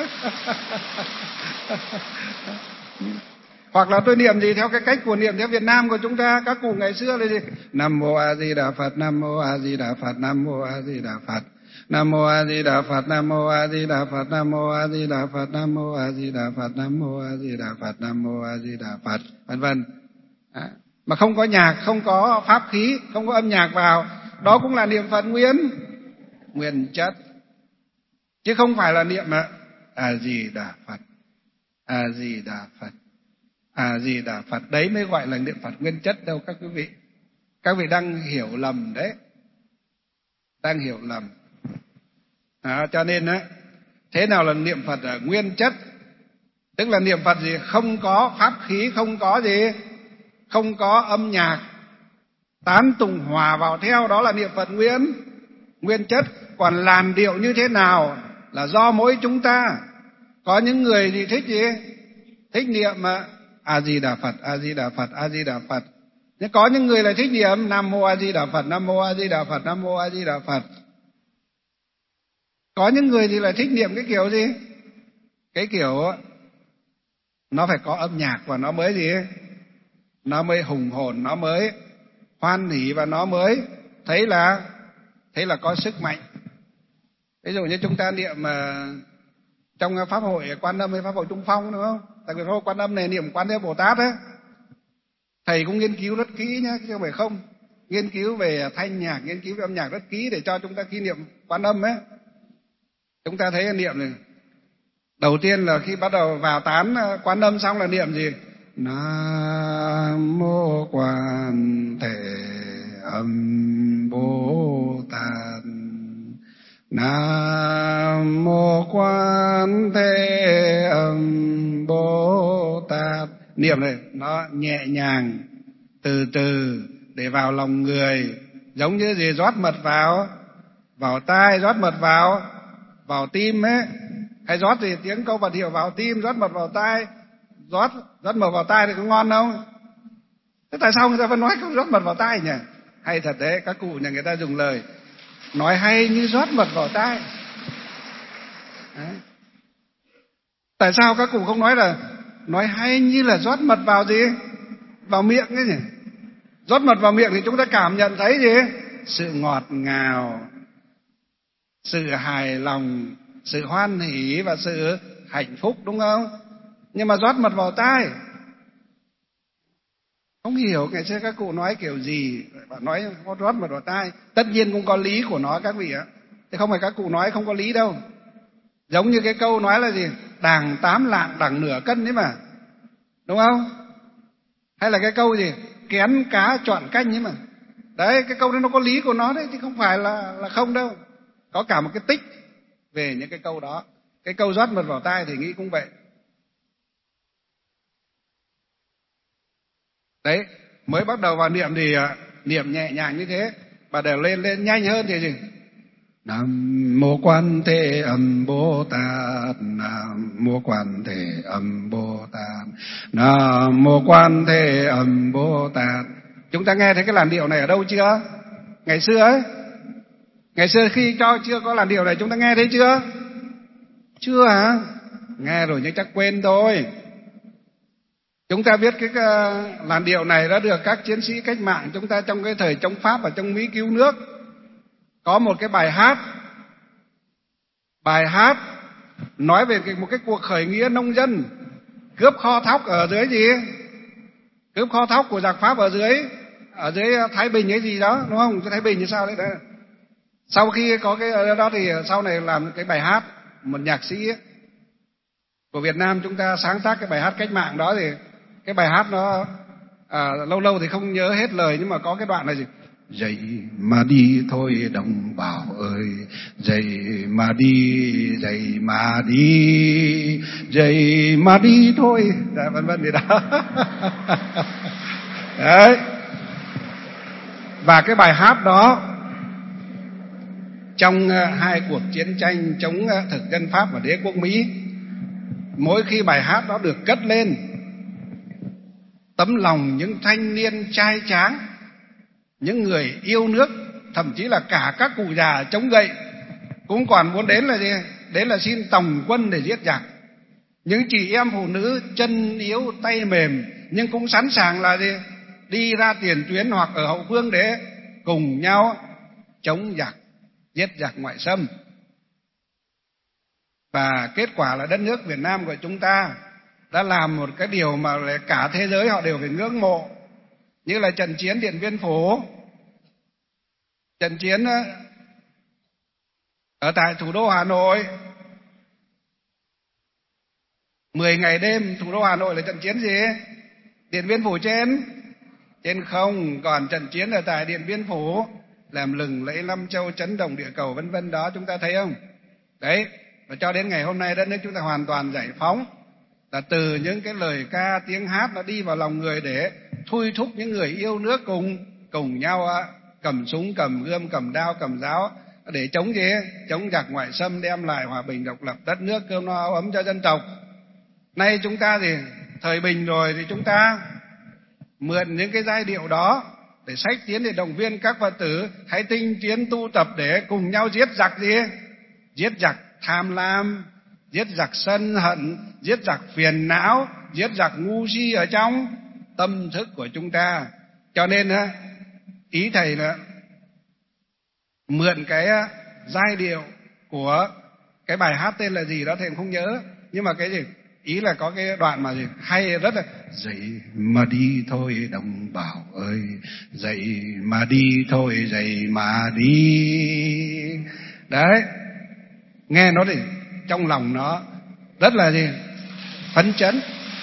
Hoặc là tôi niệm gì theo cái cách của niệm theo Việt Nam của chúng ta, các cụ ngày xưa là gì? Nam mô A Di Đà Phật, Nam mô A Di Đà Phật, Nam mô A Di Đà Phật, Nam mô A Di Đà Phật, Nam mô A Di Đà Phật, Nam mô A Di Đà Phật, Nam mô A Di Đà Phật, Nam mô A Di Đà Phật, Nam mô A Di Đà Phật, vân vân. Mà không có nhạc, không có pháp khí, không có âm nhạc vào, đó cũng là niệm Phật nguyên chất, chứ không phải là niệm A Di Đà Phật, A Di Đà Phật, A Di Đà Phật. Đấy mới gọi là niệm Phật nguyên chất đâu các quý vị. Các vị đang hiểu lầm đấy, đang hiểu lầm. Cho nên thế nào là niệm Phật ở nguyên chất? Tức là niệm Phật gì không có pháp khí, không có gì, không có âm nhạc, tán tụng hòa vào theo, đó là niệm Phật nguyên chất. Còn làn điệu như thế nào là do mỗi chúng ta. Có những người thì thích gì? Thích niệm A Di Đà Phật, A Di Đà Phật, A Di Đà Phật. Nhưng có những người lại thích niệm Nam mô A Di Đà Phật, Nam mô A Di Đà Phật, Nam mô A Di Đà Phật. Có những người thì lại thích niệm cái kiểu gì? Cái kiểu nó phải có âm nhạc và nó mới gì? Nó mới hùng hồn, nó mới hoan hỉ và nó mới thấy là thế là có sức mạnh. Ví dụ như chúng ta niệm trong pháp hội Quan Âm hay pháp hội Trung Phong, đúng không? Tại vì pháp hội Quan Âm này niệm Quan Thế Bồ Tát á, thầy cũng nghiên cứu rất kỹ nhá, chứ không phải không. Nghiên cứu về thanh nhạc, nghiên cứu về âm nhạc rất kỹ để cho chúng ta khi niệm Quan Âm ấy, chúng ta thấy niệm này. Đầu tiên là khi bắt đầu vào tán Quan Âm xong là niệm gì? Nam mô Quan Thế Âm Bồ Tát. Nam mô Quan Thế Âm Bồ Tát. Niệm này nó nhẹ nhàng, từ từ để vào lòng người, giống như gì rót mật vào tai, rót mật vào tim ấy, hay rót gì tiếng câu Phật hiệu vào tim, rót mật vào tai, rót mật vào tai thì có ngon không? Thế tại sao người ta vẫn nói không rót mật vào tai nhỉ? Hay thật đấy, các cụ nhà người ta dùng lời nói hay như rót mật vào tai. Đấy. Tại sao các cụ không nói hay như là rót mật vào gì? Vào miệng ấy nhỉ? Rót mật vào miệng thì chúng ta cảm nhận thấy gì? Sự ngọt ngào, sự hài lòng, sự hoan hỷ và sự hạnh phúc, đúng không? Nhưng mà rót mật vào tai, không hiểu ngày xưa các cụ nói kiểu gì, bạn nói rót mật vào tai. Tất nhiên cũng có lý của nó các vị ạ. Thế không phải các cụ nói không có lý đâu. Giống như cái câu nói là gì? Đàng 8 lạng đằng nửa cân đấy mà, đúng không? Hay là cái câu gì? Kén cá chọn canh ấy mà. Đấy, cái câu đó nó có lý của nó đấy, chứ không phải là không đâu. Có cả một cái tích về những cái câu đó. Cái câu rót mật vào tai thì nghĩ cũng vậy. Đấy, mới bắt đầu vào niệm thì niệm nhẹ nhàng như thế, và đều lên nhanh hơn thì gì? Nam mô Quan Thế Âm Bồ Tát, Nam mô Quan Thế Âm Bồ Tát, Nam mô Quan Thế Âm Bồ Tát. Chúng ta nghe thấy cái làn điệu này ở đâu chưa? Ngày xưa ấy, ngày xưa khi chưa có làn điệu này chúng ta nghe thấy chưa? Chưa hả? Nghe rồi nhưng chắc quên thôi. Chúng ta biết cái làn điệu này đã được các chiến sĩ cách mạng chúng ta trong cái thời chống Pháp và trong Mỹ cứu nước có một cái bài hát nói về một cái cuộc khởi nghĩa nông dân cướp kho thóc ở dưới gì? Cướp kho thóc của giặc Pháp ở dưới Thái Bình hay gì đó, đúng không? Thái Bình như sao đấy. Sau khi có cái đó thì sau này làm cái bài hát, một nhạc sĩ ấy, của Việt Nam chúng ta sáng tác cái bài hát cách mạng đó, thì cái bài hát nó lâu thì không nhớ hết lời, nhưng mà có cái đoạn là gì? Dậy mà đi thôi đồng bào ơi, dậy mà đi, dậy mà đi, dậy mà đi thôi, vân vân gì đó. Đấy. Và cái bài hát đó trong hai cuộc chiến tranh chống thực dân Pháp và đế quốc Mỹ, mỗi khi bài hát đó được cất lên, tấm lòng những thanh niên trai tráng, những người yêu nước, thậm chí là cả các cụ già chống gậy cũng còn muốn đến là gì? Đến là xin tòng quân để giết giặc. Những chị em phụ nữ chân yếu tay mềm nhưng cũng sẵn sàng là gì? Đi ra tiền tuyến hoặc ở hậu phương để cùng nhau chống giặc, giết giặc ngoại xâm. Và kết quả là đất nước Việt Nam của chúng ta đã làm một cái điều mà cả thế giới họ đều phải ngưỡng mộ, như là trận chiến Điện Biên Phủ, trận chiến ở tại thủ đô Hà Nội, 10 ngày đêm thủ đô Hà Nội là trận chiến gì? Điện Biên Phủ trên không, còn trận chiến ở tại Điện Biên Phủ làm lừng lẫy năm châu, chấn động địa cầu, vân vân đó, chúng ta thấy không? Đấy, và cho đến ngày hôm nay đất nước chúng ta hoàn toàn giải phóng, là từ những cái lời ca tiếng hát nó đi vào lòng người để thôi thúc những người yêu nước cùng nhau cầm súng, cầm gươm, cầm đao, cầm giáo để chống gì? Chống giặc ngoại xâm, đem lại hòa bình độc lập, đất nước cơm no áo ấm cho dân tộc. Nay chúng ta thì thời bình rồi, thì chúng ta mượn những cái giai điệu đó để xách tiến, để động viên các Phật tử hãy tinh tiến tu tập để cùng nhau giết giặc gì? Giết giặc tham lam, giết giặc sân hận, giết giặc phiền não, giết giặc ngu si ở trong tâm thức của chúng ta. Cho nên ý thầy là mượn cái giai điệu của cái bài hát tên là gì đó thầy cũng không nhớ, nhưng mà cái gì ý là có cái đoạn mà gì hay rất là: dậy mà đi thôi đồng bào ơi, dậy mà đi thôi, dậy mà đi. Đấy, nghe nó thì trong lòng nó rất là gì phấn chấn.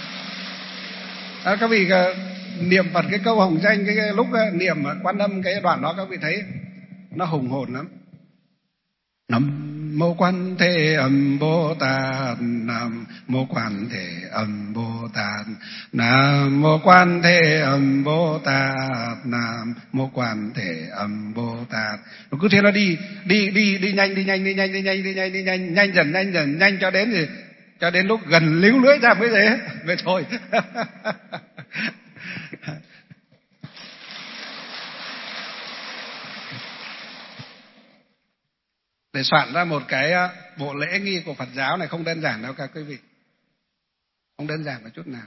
Các vị niệm Phật cái câu hồng danh, cái lúc niệm Quan Âm cái đoạn đó, các vị thấy nó hùng hồn lắm. Nam mô Quan Thế Âm Bồ Tát, Nam mô Quan Thế Âm Bồ Tát, Nam mô Quan Thế Âm Bồ Tát, Nam mô Quan Thế Âm Bồ Tát. Nó cứ thế nó đi nhanh cho đến gì, cho đến lúc gần líu lưỡi ra mới thế mới thôi. Để soạn ra một cái bộ lễ nghi của Phật giáo này không đơn giản đâu các quý vị, không đơn giản một chút nào.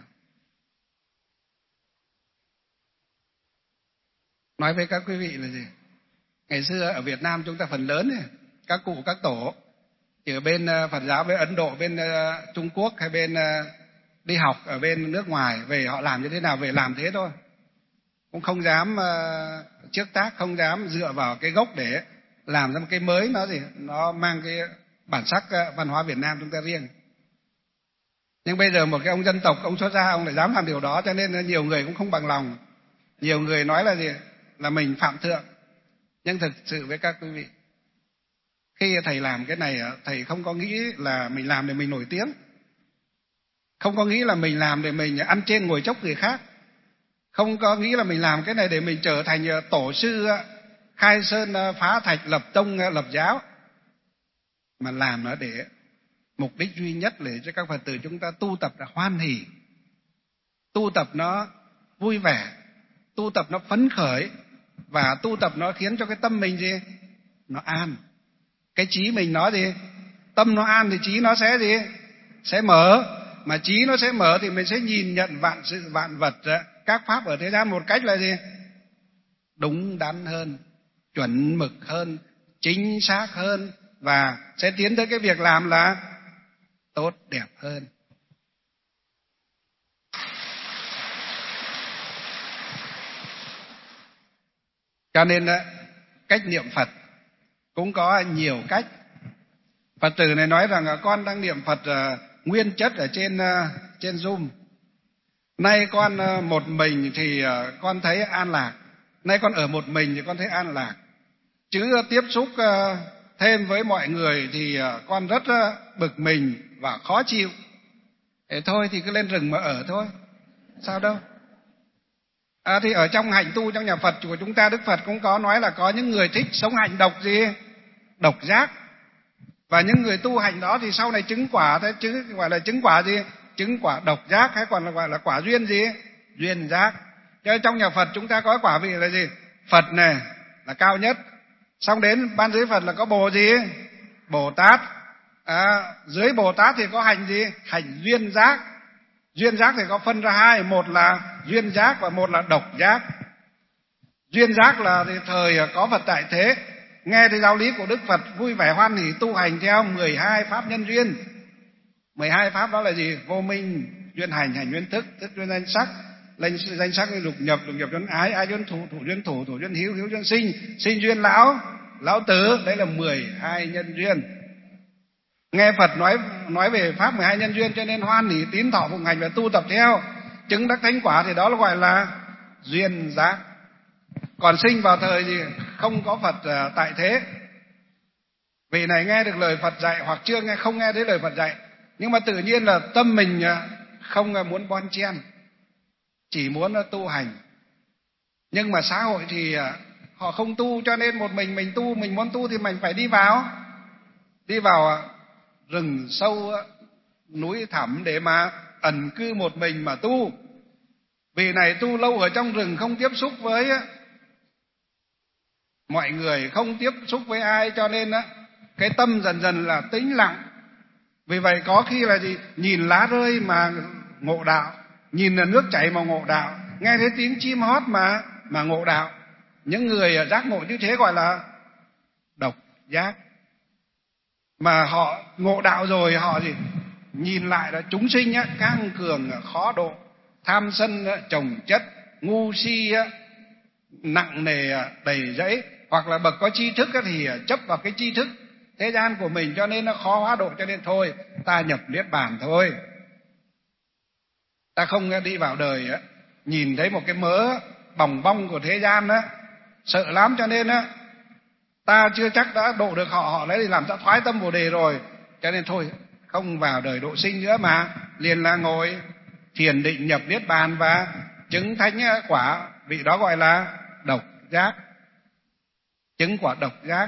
Nói với các quý vị là gì, ngày xưa ở Việt Nam chúng ta phần lớn này, các cụ các tổ ở bên Phật giáo, bên Ấn Độ, bên Trung Quốc hay bên đi học ở bên nước ngoài về, họ làm như thế nào về làm thế thôi, cũng không dám trước tác, không dám dựa vào cái gốc để làm ra một cái mới, nó gì nó mang cái bản sắc văn hóa Việt Nam chúng ta riêng. Nhưng bây giờ một cái ông dân tộc, ông xuất gia, ông lại dám làm điều đó, cho nên nhiều người cũng không bằng lòng. Nhiều người nói là gì, là mình phạm thượng. Nhưng thực sự với các quý vị, khi thầy làm cái này, thầy không có nghĩ là mình làm để mình nổi tiếng, không có nghĩ là mình làm để mình ăn trên ngồi chốc người khác, không có nghĩ là mình làm cái này để mình trở thành tổ sư khai sơn phá thạch, lập tông lập giáo, mà làm nó để mục đích duy nhất để cho các Phật tử chúng ta tu tập là hoan hỷ, tu tập nó vui vẻ, tu tập nó phấn khởi, và tu tập nó khiến cho cái tâm mình gì nó an, cái trí mình nó gì, tâm nó an thì trí nó sẽ gì, sẽ mở, mà trí nó sẽ mở thì mình sẽ nhìn nhận vạn sự vạn vật, các pháp ở thế gian một cách là gì, đúng đắn hơn, chuẩn mực hơn, chính xác hơn, và sẽ tiến tới cái việc làm là tốt đẹp hơn. Cho nên cách niệm Phật cũng có nhiều cách. Phật tử này nói rằng con đang niệm Phật nguyên chất ở trên Zoom. Nay con một mình thì con thấy an lạc. Nay con ở một mình thì con thấy an lạc. Chứ tiếp xúc thêm với mọi người thì con rất bực mình và khó chịu. Thế thôi thì cứ lên rừng mà ở thôi, sao đâu. Thì ở trong hạnh tu trong nhà Phật của chúng ta, Đức Phật cũng có nói là có những người thích sống hạnh độc gì, độc giác, và những người tu hành đó thì sau này chứng quả, thế chứ gọi là chứng quả gì, chứng quả độc giác, hay còn là gọi là quả duyên gì, duyên giác. Cho trong nhà Phật chúng ta có quả vị là gì, Phật này là cao nhất, xong đến ban dưới Phật là có Bồ gì, Bồ Tát, dưới Bồ Tát thì có hành gì, hành duyên giác. Duyên giác thì có phân ra hai, một là duyên giác và một là độc giác. Duyên giác là thì thời có Phật tại thế, nghe thấy giáo lý của Đức Phật vui vẻ hoan hỷ tu hành theo 12 pháp nhân duyên. 12 pháp đó là gì? Vô minh, duyên hành, hành duyên thức, thức duyên danh sắc, danh sắc lục nhập, lục nhập duyên ái, ái duyên thủ, thủ duyên thủ, thủ duyên hiếu, hiếu duyên sinh, sinh duyên lão, lão tử. Đấy là 12 nhân duyên. Nghe Phật nói về pháp 12 nhân duyên, cho nên hoan hỷ tín thọ phụng hành và tu tập theo, chứng đắc thánh quả, thì đó là gọi là duyên giác. Còn sinh vào thời gì không có Phật tại thế, vị này nghe được lời Phật dạy hoặc chưa nghe, không nghe thấy lời Phật dạy, nhưng mà tự nhiên là tâm mình không muốn bon chen, chỉ muốn tu hành. Nhưng mà xã hội thì họ không tu, cho nên một mình tu, mình muốn tu thì mình phải đi vào rừng sâu núi thẳm để mà ẩn cư một mình mà tu. Vì này tu lâu ở trong rừng, không tiếp xúc với mọi người, không tiếp xúc với ai, cho nên cái tâm dần dần là tĩnh lặng. Vì vậy có khi là gì, nhìn lá rơi mà ngộ đạo, nhìn là nước chảy mà ngộ đạo, nghe thấy tiếng chim hót mà ngộ đạo. Những người giác ngộ như thế gọi là độc giác. Mà họ ngộ đạo rồi họ gì? Nhìn lại là chúng sinh á, cang cường khó độ, tham sân chồng chất, ngu si nặng nề đầy rẫy, hoặc là bậc có tri thức thì chấp vào cái tri thức thế gian của mình cho nên nó khó hóa độ, cho nên thôi ta nhập niết bàn thôi. Ta không đi vào đời nhìn thấy một cái mớ bòng bong của thế gian đó, sợ lắm, cho nên ta chưa chắc đã độ được họ, họ lấy thì làm ta thoái tâm Bồ đề rồi, cho nên thôi không vào đời độ sinh nữa, mà liền là ngồi thiền định nhập niết bàn và chứng thánh quả. Vị đó gọi là độc giác, chứng quả độc giác.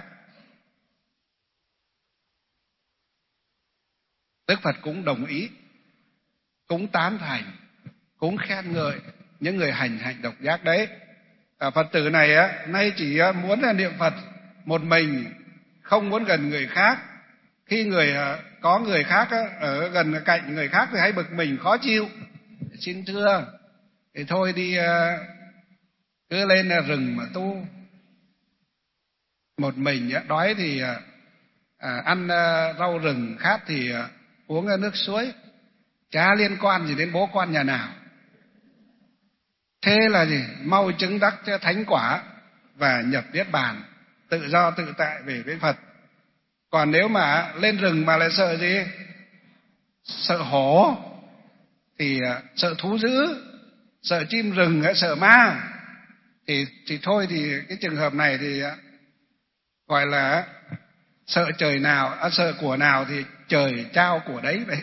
Đức Phật cũng đồng ý, cũng tán thành, cũng khen ngợi những người hành độc giác đấy. Phật tử này nay chỉ muốn là niệm Phật một mình, không muốn gần người khác. Khi có người khác ở gần cạnh người khác thì hay bực mình khó chịu, xin thưa thì thôi đi cứ lên rừng mà tu một mình. Đói thì ăn rau rừng, khát thì uống nước suối, chả liên quan gì đến bố con nhà nào. Thế là gì? Mau chứng đắc thánh quả và nhập niết bàn, tự do tự tại về với Phật. Còn nếu mà lên rừng mà lại sợ gì? Sợ hổ, thì sợ thú dữ, sợ chim rừng, sợ ma, thì thôi, thì cái trường hợp này thì gọi là sợ trời nào, sợ của nào thì trời trao của đấy vậy.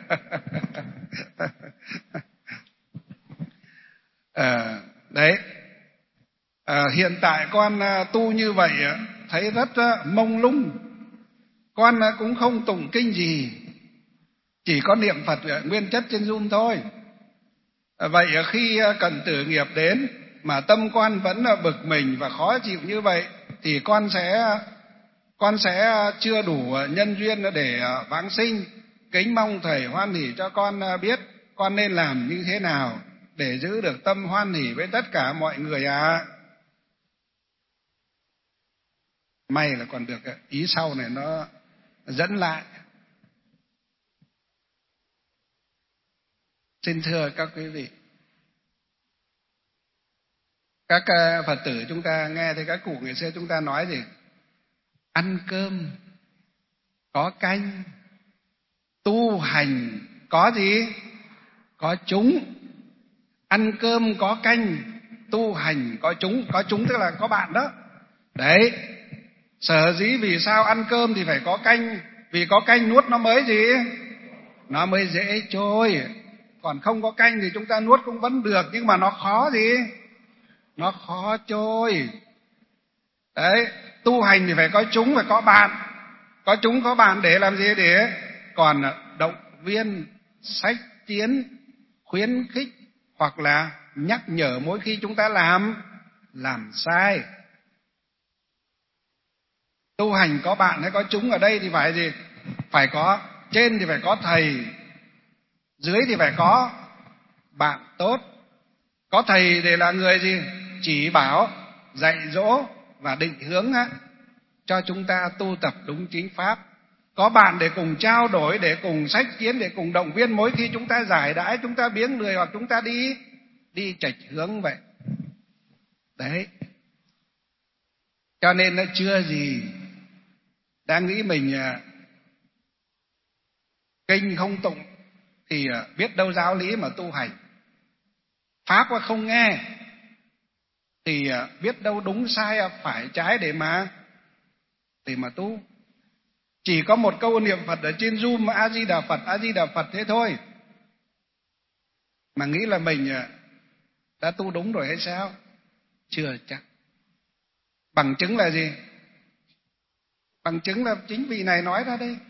Đấy. Hiện tại con tu như vậy thấy rất mông lung. Con cũng không tụng kinh gì, chỉ có niệm Phật nguyên chất trên Zoom thôi. Vậy khi cận tử nghiệp đến mà tâm con vẫn bực mình và khó chịu như vậy thì con sẽ chưa đủ nhân duyên để vãng sinh. Kính mong thầy hoan hỷ cho con biết con nên làm như thế nào để giữ được tâm hoan hỷ với tất cả mọi người ạ. May là còn được ý sau này nó dẫn lại. Xin thưa các quý vị, các Phật tử chúng ta nghe thấy các cụ ngày xưa chúng ta nói gì? Ăn cơm có canh, tu hành có gì? Có chúng. Ăn cơm có canh, tu hành có chúng. Có chúng tức là có bạn đó. Đấy. Sở dĩ vì sao ăn cơm thì phải có canh? Vì có canh nuốt nó mới gì? Nó mới dễ trôi. Còn không có canh thì chúng ta nuốt cũng vẫn được, nhưng mà nó khó gì? Nó khó trôi. Đấy. Tu hành thì phải có chúng, phải có bạn. Có chúng có bạn để làm gì? Để còn động viên, sách tiến, khuyến khích hoặc là nhắc nhở mỗi khi chúng ta làm sai. Tu hành có bạn hay có chúng ở đây thì phải gì? Phải có, trên thì phải có thầy, dưới thì phải có bạn tốt. Có thầy để là người gì? Chỉ bảo, dạy dỗ và định hướng cho chúng ta tu tập đúng chính pháp. Có bạn để cùng trao đổi, để cùng sách kiến, để cùng động viên mỗi khi chúng ta giải đãi, chúng ta biếng lười hoặc chúng ta đi chệch hướng vậy. Đấy. Cho nên nó chưa gì đang nghĩ mình kinh không tụng thì biết đâu giáo lý mà tu hành. Pháp không nghe thì biết đâu đúng sai phải trái để mà tu. Chỉ có một câu niệm Phật ở trên Zoom A Di Đà Phật, A Di Đà Phật thế thôi, mà nghĩ là mình đã tu đúng rồi hay sao? Chưa chắc. Bằng chứng là gì? Bằng chứng là chính vị này nói ra đây.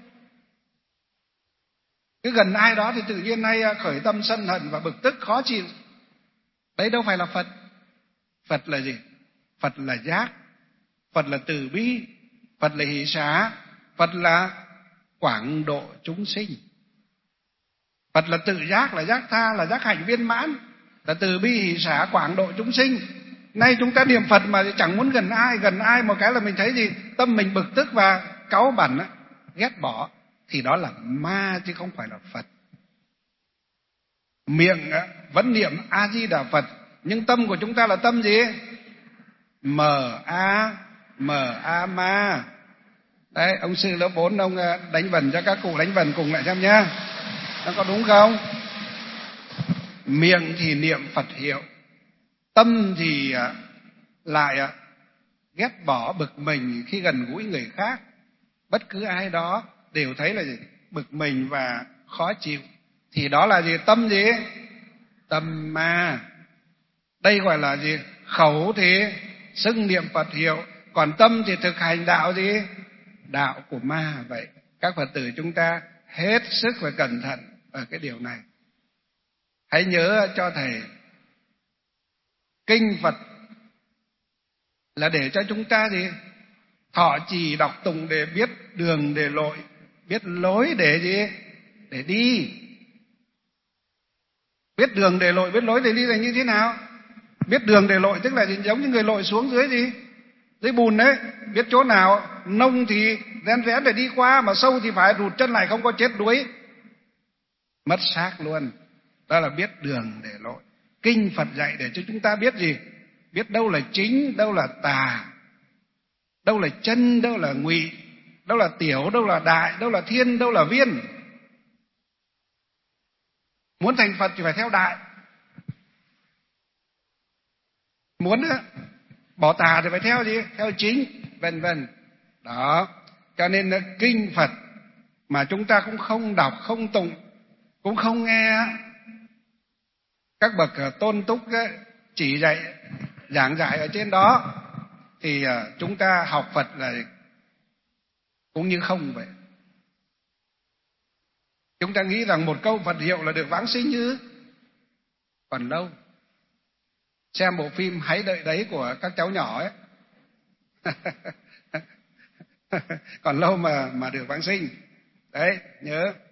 Cứ gần ai đó thì tự nhiên hay khởi tâm sân hận và bực tức khó chịu. Đấy đâu phải là Phật. Phật là gì? Phật là giác, Phật là từ bi, Phật là hỷ xả, Phật là quảng độ chúng sinh. Phật là tự giác, là giác tha, là giác hạnh viên mãn, là từ bi hỷ xả quảng độ chúng sinh. Nay chúng ta niệm Phật mà chẳng muốn gần ai một cái là mình thấy gì? tâm mình bực tức và cáu bẳn á, ghét bỏ, thì đó là ma chứ không phải là Phật. Miệng vẫn niệm A Di Đà Phật, nhưng tâm của chúng ta là tâm gì? M-A ma. Đấy, ông sư lớp 4 ông đánh vần cho các cụ đánh vần cùng lại xem nhá. Nó có đúng không? Miệng thì niệm Phật hiệu, tâm thì lại ghét bỏ bực mình khi gần gũi người khác. Bất cứ ai đó đều thấy là gì? Bực mình và khó chịu, thì đó là gì? Tâm gì? Tâm ma. Đây gọi là gì? Khẩu thì xưng niệm Phật hiệu, còn tâm thì thực hành đạo gì? Đạo của ma. Vậy các Phật tử chúng ta hết sức phải cẩn thận ở cái điều này. Hãy nhớ cho thầy, kinh Phật là để cho chúng ta gì? Thọ trì đọc tụng để biết đường để lội, biết lối để gì? Để đi. Biết đường để lội, biết lối để đi là như thế nào? Biết đường để lội tức là giống như người lội xuống dưới gì? Dưới bùn đấy. Biết chỗ nào nông thì rén rén để đi qua, mà sâu thì phải rụt chân lại không có chết đuối, mất xác luôn. Đó là biết đường để lội. Kinh Phật dạy để cho chúng ta biết gì? Biết đâu là chính, đâu là tà, đâu là chân, đâu là ngụy, đâu là tiểu, đâu là đại, đâu là thiên, đâu là viên. Muốn thành Phật thì phải theo đại, muốn bỏ tà thì phải theo gì? Theo chính, vân vân. Đó, cho nên kinh Phật mà chúng ta cũng không đọc, không tụng, cũng không nghe các bậc tôn túc chỉ dạy, giảng giải ở trên đó, thì chúng ta học Phật là cũng như không vậy. Chúng ta nghĩ rằng một câu Phật hiệu là được vãng sinh chứ? Còn lâu. Xem bộ phim Hãy Đợi Đấy của các cháu nhỏ ấy. Còn lâu mà được vãng sinh. Đấy, nhớ.